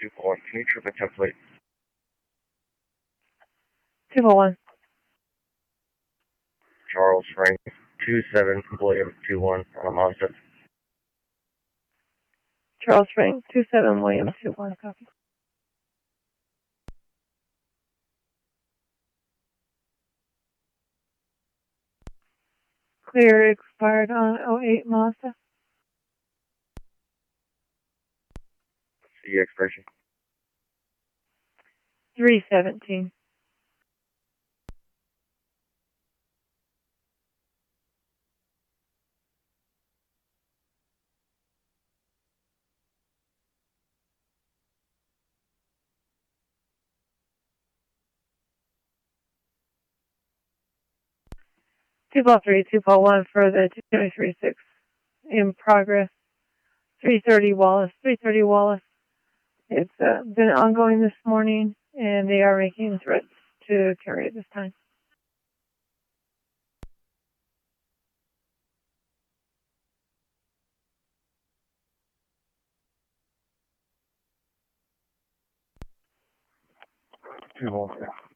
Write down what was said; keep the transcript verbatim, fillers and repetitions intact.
two four one, can you trip a template? two four one. Charles Frank, two seven, William, two one, on a Mazda. Charles Frank, two seven, William, two one, copy. Clear expired on oh eight Mazda. See expiration. three seventeen. two four three, two four one for the two three six in progress. three thirty Wallace, three thirty Wallace. It's uh, been ongoing this morning, and they are making threats to carry it this time. two one.